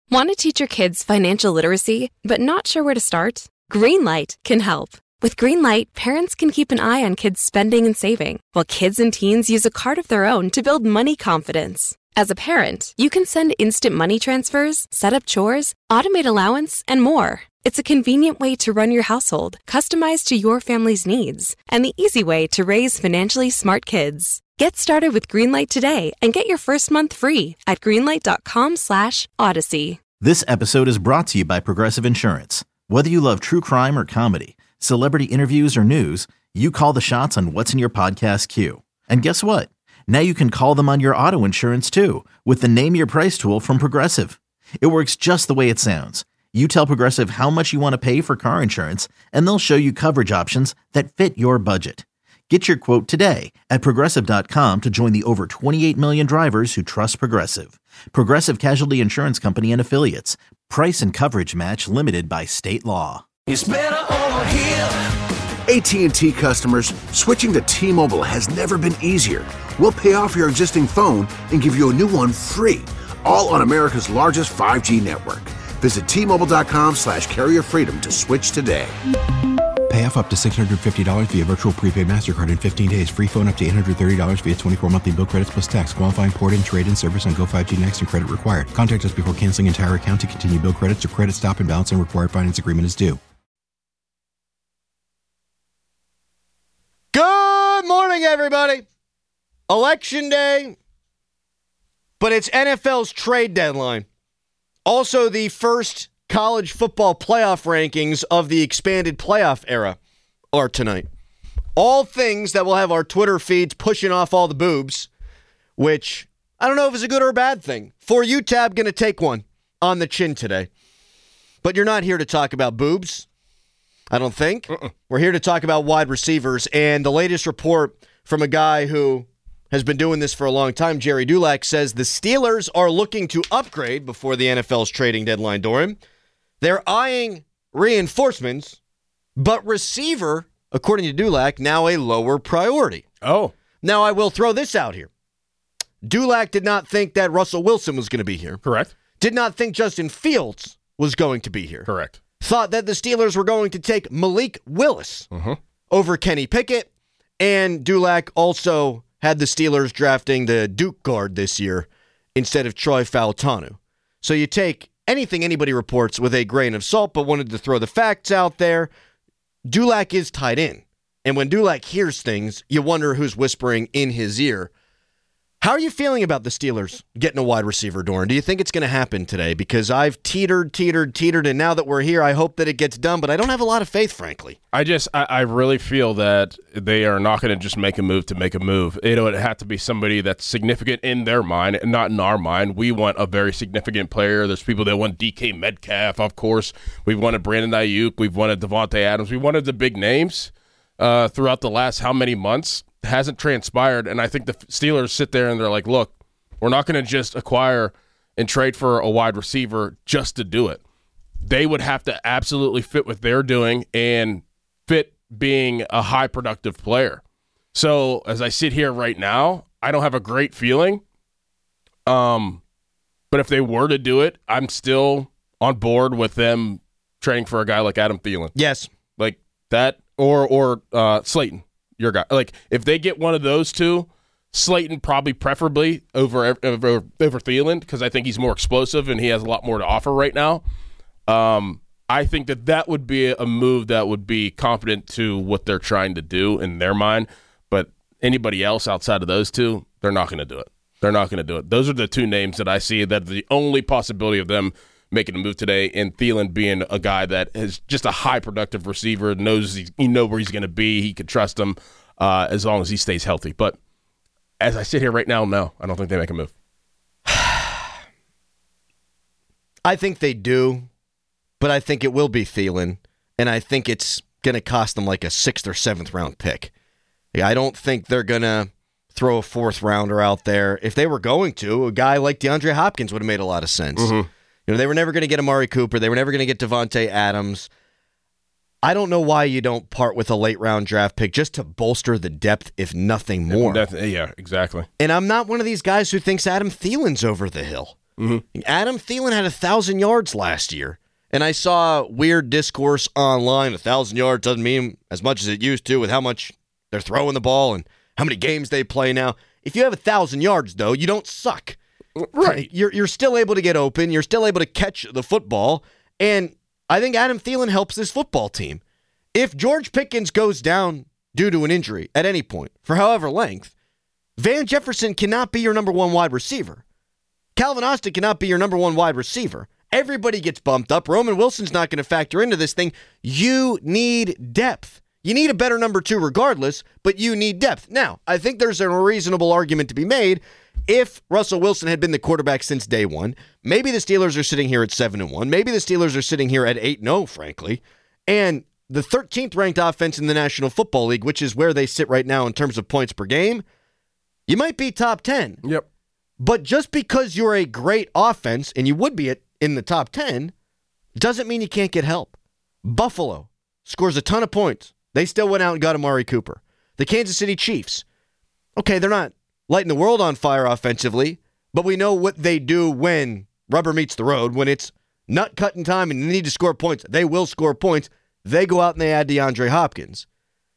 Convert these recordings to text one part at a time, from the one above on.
Want to teach your kids financial literacy, but not sure where to start? Greenlight can help. With Greenlight, parents can keep an eye on kids' spending and saving, while kids and teens use a card of their own to build money confidence. As a parent, you can send instant money transfers, set up chores, automate allowance, and more. It's a convenient way to run your household, customized to your family's needs, and the easy way to raise financially smart kids. Get started with Greenlight today and get your first month free at greenlight.com/Odyssey. This episode is brought to you by Progressive Insurance. Whether you love true crime or comedy, celebrity interviews or news, you call the shots on what's in your podcast queue. And guess what? Now you can call them on your auto insurance too with the Name Your Price tool from Progressive. It works just the way it sounds. You tell Progressive how much you want to pay for car insurance, and they'll show you coverage options that fit your budget. Get your quote today at Progressive.com to join the over 28 million drivers who trust Progressive. Progressive Casualty Insurance Company and Affiliates. Price and coverage match limited by state law. It's better over here. AT&T customers, switching to T-Mobile has never been easier. We'll pay off your existing phone and give you a new one free, all on America's largest 5G network. Visit T-Mobile.com/carrier freedom to switch today. Pay off up to $650 via virtual prepaid MasterCard in 15 days. Free phone up to $830 via 24 monthly bill credits plus tax. Qualifying port-in, trade-in service on Go5G Next and credit required. Contact us before canceling entire account to continue bill credits or credit stop and balance on required finance agreement is due. Good morning, everybody. Election day, but it's NFL's trade deadline. Also, the first college football playoff rankings of the expanded playoff era are tonight. All things that will have our Twitter feeds pushing off all the boobs, which I don't know if it's a good or a bad thing. For you, Tab, going to take one on the chin today. But you're not here to talk about boobs, I don't think. We're here to talk about wide receivers, and the latest report from a guy who has been doing this for a long time, Jerry Dulac, says the Steelers are looking to upgrade before the NFL's trading deadline, Doran. They're eyeing reinforcements, but receiver, according to Dulac, now a lower priority. Oh. Now, I will throw this out here. Dulac did not think that Russell Wilson was going to be here. Correct. Did not think Justin Fields was going to be here. Correct. Thought that the Steelers were going to take Malik Willis over Kenny Pickett. And Dulac also had the Steelers drafting the Duke guard this year instead of Troy Fautanu. So you take anything anybody reports with a grain of salt, but wanted to throw the facts out there. Dulac is tied in. And when Dulac hears things, you wonder who's whispering in his ear. How are you feeling about the Steelers getting a wide receiver, Doran? Do you think it's going to happen today? Because I've teetered, and now that we're here, I hope that it gets done, but I don't have a lot of faith, frankly. I really feel that they are not going to just make a move to make a move. It would have to be somebody that's significant in their mind and not in our mind. We want a very significant player. There's people that want DK Metcalf, of course. We've wanted Brandon Ayuk. We've wanted Devontae Adams. We wanted the big names throughout the last how many months. Hasn't transpired, and I think the Steelers sit there and they're like, look, we're not going to just acquire and trade for a wide receiver just to do it. They would have to absolutely fit what they're doing and fit being a high productive player. So as I sit here right now, I don't have a great feeling. But if they were to do it, I'm still on board with them trading for a guy like Adam Thielen. Yes. Like that or Slayton. Your guy, like if they get one of those two, Slayton probably preferably over Thielen because I think he's more explosive and he has a lot more to offer right now. I think that would be a move that would be confident to what they're trying to do in their mind. But anybody else outside of those two, they're not going to do it. They're not going to do it. Those are the two names that I see that the only possibility of them making a move today, and Thielen being a guy that is just a high productive receiver, knows you know where he's going to be. He can trust him as long as he stays healthy. But as I sit here right now, no, I don't think they make a move. I think they do, but I think it will be Thielen, and I think it's going to cost them like a 6th or 7th round pick. I don't think they're going to throw a 4th rounder out there. If they were going to, a guy like DeAndre Hopkins would have made a lot of sense. You know, they were never going to get Amari Cooper. They were never going to get Devontae Adams. I don't know why you don't part with a late-round draft pick just to bolster the depth, if nothing more. Yeah, exactly. And I'm not one of these guys who thinks Adam Thielen's over the hill. Adam Thielen had 1,000 yards last year. And I saw weird discourse online. 1,000 yards doesn't mean as much as it used to with how much they're throwing the ball and how many games they play now. If you have 1,000 yards, though, you don't suck. Right. You're still able to get open. You're still able to catch the football. And I think Adam Thielen helps this football team. If George Pickens goes down due to an injury at any point, for however length, Van Jefferson cannot be your number one wide receiver. Calvin Austin cannot be your number one wide receiver. Everybody gets bumped up. Roman Wilson's not going to factor into this thing. You need depth. You need a better number two regardless, but you need depth. Now, I think there's a reasonable argument to be made. If Russell Wilson had been the quarterback since day one, maybe the Steelers are sitting here at 7-1. Maybe the Steelers are sitting here at 8-0, frankly. And the 13th ranked offense in the National Football League, which is where they sit right now in terms of points per game, you might be top 10. Yep. But just because you're a great offense, and you would be in the top 10, doesn't mean you can't get help. Buffalo scores a ton of points. They still went out and got Amari Cooper. The Kansas City Chiefs, okay, they're not lighting the world on fire offensively, but we know what they do when rubber meets the road. When it's nut cutting time and they need to score points, they will score points. They go out and they add DeAndre Hopkins.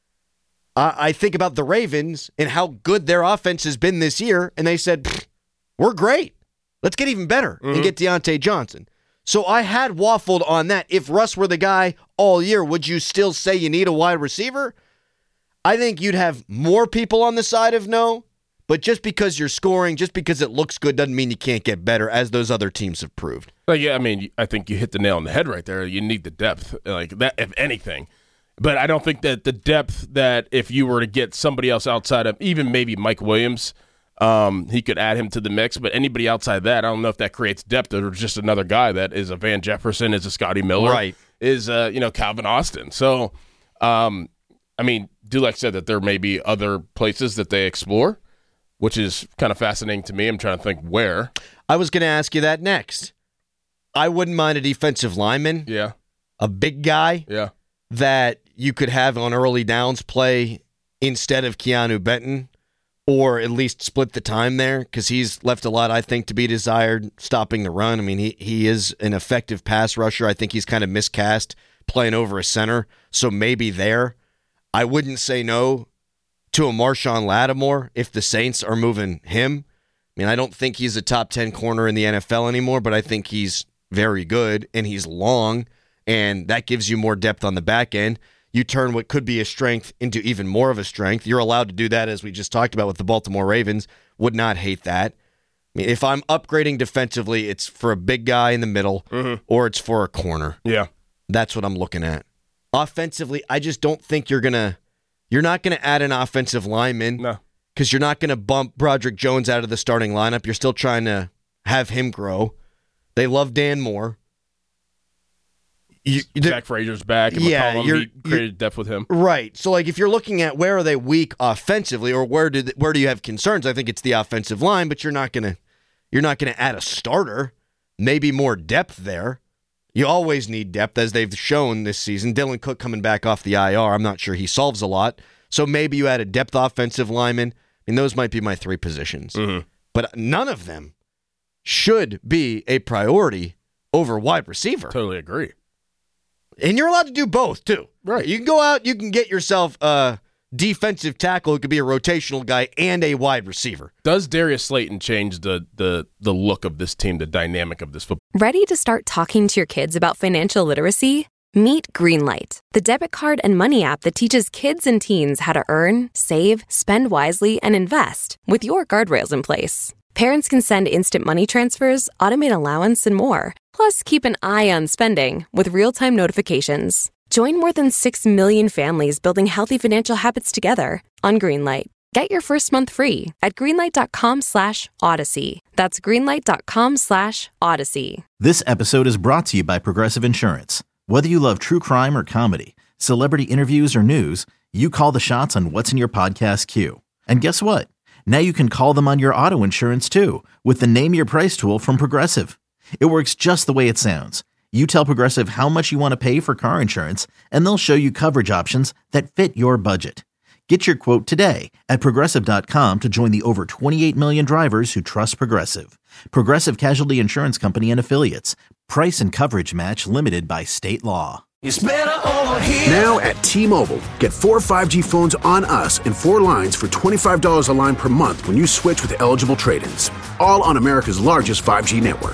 I think about the Ravens and how good their offense has been this year, and they said, we're great. Let's get even better and get Deontay Johnson. So I had waffled on that. If Russ were the guy all year, would you still say you need a wide receiver? I think you'd have more people on the side of no, but just because you're scoring, just because it looks good, doesn't mean you can't get better, as those other teams have proved. Well, yeah, I mean, I think you hit the nail on the head right there. You need the depth, like that, if anything. But I don't think that the depth that if you were to get somebody else outside of even maybe Mike Williams, he could add him to the mix. But anybody outside that, I don't know if that creates depth or just another guy that is a Van Jefferson, is a Scotty Miller, right? Is Calvin Austin. So, I mean, Dulac said that there may be other places that they explore, which is kind of fascinating to me. I'm trying to think where. I was going to ask you that next. I wouldn't mind a defensive lineman. Yeah. A big guy. Yeah. That you could have on early downs play instead of Keanu Benton, or at least split the time there, because he's left a lot, I think, to be desired stopping the run. I mean, he is an effective pass rusher. I think he's kind of miscast playing over a center, so maybe there. I wouldn't say no to a Marshawn Lattimore if the Saints are moving him. I mean, I don't think he's a top 10 corner in the NFL anymore, but I think he's very good, and he's long, and that gives you more depth on the back end. You turn what could be a strength into even more of a strength. You're allowed to do that, as we just talked about with the Baltimore Ravens. Would not hate that. I mean, if I'm upgrading defensively, it's for a big guy in the middle, or it's for a corner. Yeah. That's what I'm looking at. Offensively, I just don't think you're not gonna add an offensive lineman. No. Because you're not going to bump Broderick Jones out of the starting lineup. You're still trying to have him grow. They love Dan Moore. Zach Frazier's back. And McCollum, he created depth with him. Right. So, like, if you're looking at where are they weak offensively, or where do you have concerns, I think it's the offensive line. But you're not gonna add a starter. Maybe more depth there. You always need depth, as they've shown this season. Dylan Cook coming back off the IR. I'm not sure he solves a lot. So maybe you add a depth offensive lineman. I mean, those might be my three positions. But none of them should be a priority over wide receiver. Totally agree. And you're allowed to do both, too. Right. You can go out, you can get yourself a defensive tackle who could be a rotational guy and a wide receiver. Does Darius Slayton change the look of this team, the dynamic of this football? Ready to start talking to your kids about financial literacy? Meet Greenlight, the debit card and money app that teaches kids and teens how to earn, save, spend wisely, and invest with your guardrails in place. Parents can send instant money transfers, automate allowance, and more. Plus, keep an eye on spending with real-time notifications. Join more than 6 million families building healthy financial habits together on Greenlight. Get your first month free at greenlight.com/Odyssey. That's greenlight.com/Odyssey. This episode is brought to you by Progressive Insurance. Whether you love true crime or comedy, celebrity interviews or news, you call the shots on what's in your podcast queue. And guess what? Now you can call them on your auto insurance too, with the Name Your Price tool from Progressive. It works just the way it sounds. You tell Progressive how much you want to pay for car insurance, and they'll show you coverage options that fit your budget. Get your quote today at Progressive.com to join the over 28 million drivers who trust Progressive. Progressive Casualty Insurance Company and Affiliates. Price and coverage match limited by state law. It's better over here. Now at T-Mobile, get 4 5G phones on us and 4 lines for $25 a line per month when you switch with eligible trade-ins. All on America's largest 5G network.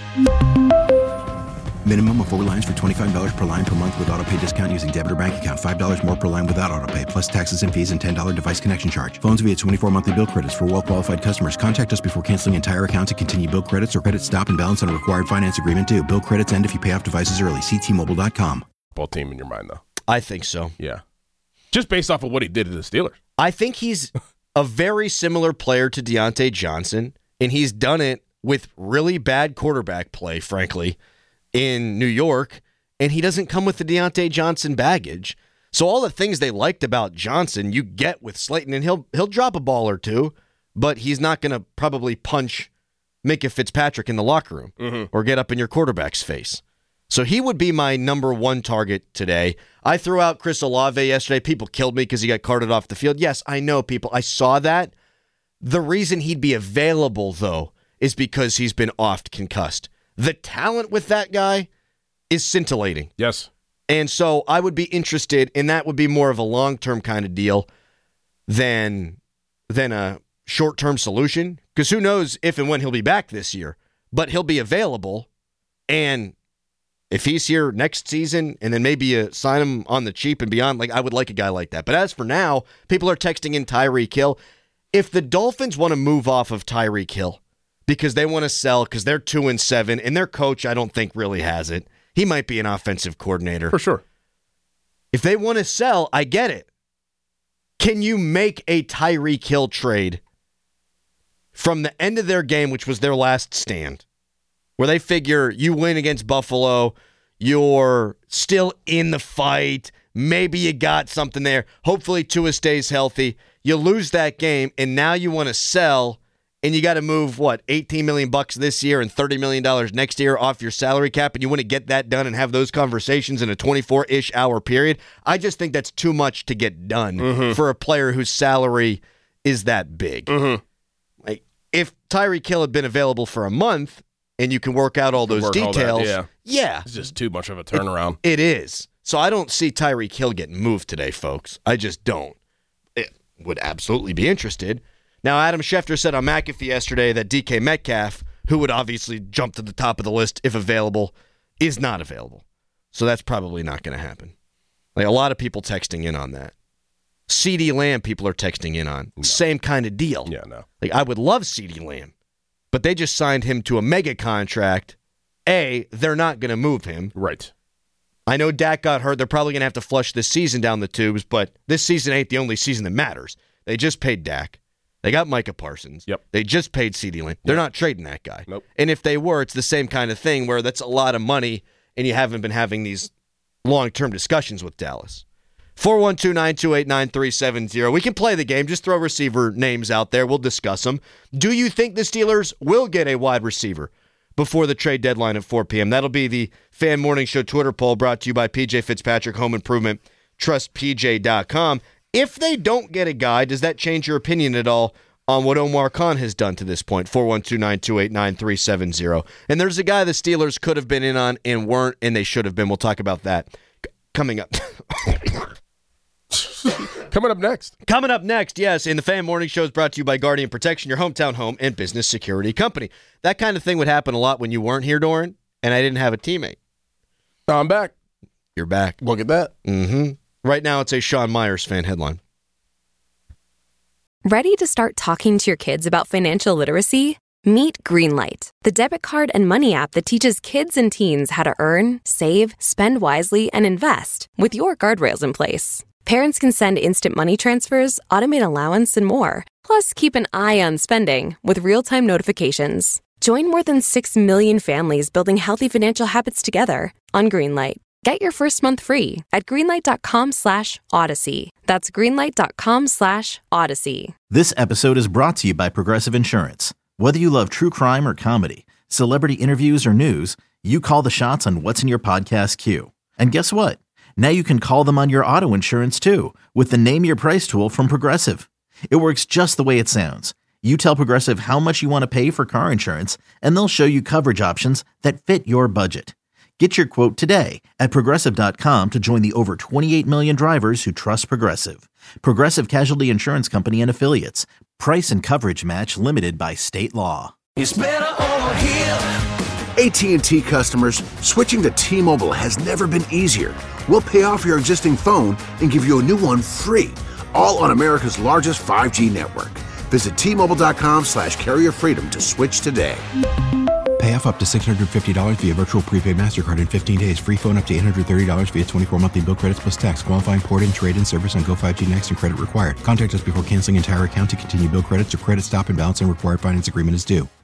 Minimum of 4 lines for $25 per line per month with autopay discount using debit or bank account. $5 more per line without autopay, plus taxes and fees and $10 device connection charge. Phones via 24 monthly bill credits for well-qualified customers. Contact us before canceling entire account to continue bill credits or credit stop and balance on a required finance agreement due. Bill credits end if you pay off devices early. See T-Mobile.com. Ball team in your mind, though. I think so. Yeah. Just based off of what he did to the Steelers. I think he's a very similar player to Deontay Johnson, and he's done it with really bad quarterback play, frankly, in New York, and he doesn't come with the Deontay Johnson baggage. So all the things they liked about Johnson, you get with Slayton, and he'll drop a ball or two, but he's not going to probably punch Minka Fitzpatrick in the locker room or get up in your quarterback's face. So he would be my number one target today. I threw out Chris Olave yesterday. People killed me because he got carted off the field. Yes, I know, people. I saw that. The reason he'd be available, though, is because he's been oft concussed. The talent with that guy is scintillating. Yes. And so I would be interested, and that would be more of a long-term kind of deal than a short-term solution. Because who knows if and when he'll be back this year. But he'll be available, and if he's here next season, and then maybe you sign him on the cheap and beyond, like I would like a guy like that. But as for now, people are texting in Tyreek Hill. If the Dolphins want to move off of Tyreek Hill because they want to sell, because they're 2-7, and their coach, I don't think, really has it. He might be an offensive coordinator. For sure. If they want to sell, I get it. Can you make a Tyreek Hill trade from the end of their game, which was their last stand, where they figure you win against Buffalo, you're still in the fight, maybe you got something there, hopefully Tua stays healthy, you lose that game, and now you want to sell, and you got to move, $18 million this year and $30 million next year off your salary cap, and you want to get that done and have those conversations in a 24-ish hour period? I just think that's too much to get done for a player whose salary is that big. Like, if Tyreek Hill had been available for a month and you can work out all those details, yeah. It's just too much of a turnaround. It is. So I don't see Tyreek Hill getting moved today, folks. I just don't. It would absolutely be interested. Now, Adam Schefter said on McAfee yesterday that DK Metcalf, who would obviously jump to the top of the list if available, is not available. So that's probably not going to happen. Like, a lot of people texting in on that. CeeDee Lamb, people are texting in on. No. Same kind of deal. Yeah, no. Like, I would love CeeDee Lamb, but they just signed him to a mega contract. They're not going to move him. Right. I know Dak got hurt. They're probably going to have to flush this season down the tubes, but this season ain't the only season that matters. They just paid Dak. They got Micah Parsons. Yep. They just paid CeeDee Lamb. They're not trading that guy. Nope. And if they were, it's the same kind of thing where that's a lot of money and you haven't been having these long-term discussions with Dallas. 412-928-9370. We can play the game. Just throw receiver names out there. We'll discuss them. Do you think the Steelers will get a wide receiver before the trade deadline at 4 p.m.? That'll be the Fan Morning Show Twitter poll brought to you by PJ Fitzpatrick Home Improvement, TrustPJ.com. If they don't get a guy, does that change your opinion at all on what Omar Khan has done to this point? 412-928-9370. And there's a guy the Steelers could have been in on and weren't, and they should have been. We'll talk about that coming up. Coming up next. Coming up next, yes, in the Fan Morning Show is brought to you by Guardian Protection, your hometown home and business security company. That kind of thing would happen a lot when you weren't here, Doran, and I didn't have a teammate. I'm back. You're back. Look at that. Mm-hmm. Right now, it's a Sean Myers fan headline. Ready to start talking to your kids about financial literacy? Meet Greenlight, the debit card and money app that teaches kids and teens how to earn, save, spend wisely, and invest with your guardrails in place. Parents can send instant money transfers, automate allowance, and more. Plus, keep an eye on spending with real-time notifications. Join more than 6 million families building healthy financial habits together on Greenlight. Get your first month free at greenlight.com/Odyssey. That's greenlight.com/Odyssey. This episode is brought to you by Progressive Insurance. Whether you love true crime or comedy, celebrity interviews or news, you call the shots on what's in your podcast queue. And guess what? Now you can call them on your auto insurance too with the Name Your Price tool from Progressive. It works just the way it sounds. You tell Progressive how much you want to pay for car insurance, and they'll show you coverage options that fit your budget. Get your quote today at Progressive.com to join the over 28 million drivers who trust Progressive. Progressive Casualty Insurance Company and Affiliates. Price and coverage match limited by state law. It's better over here. AT&T customers, switching to T-Mobile has never been easier. We'll pay off your existing phone and give you a new one free, all on America's largest 5G network. Visit T-Mobile.com/carrierfreedom to switch today. Pay off up to $650 via virtual prepaid MasterCard in 15 days. Free phone up to $830 via 24 monthly bill credits plus tax. Qualifying port-in, trade-in service on Go5G Next and credit required. Contact us before canceling entire account to continue bill credits or credit stop and balance and required finance agreement is due.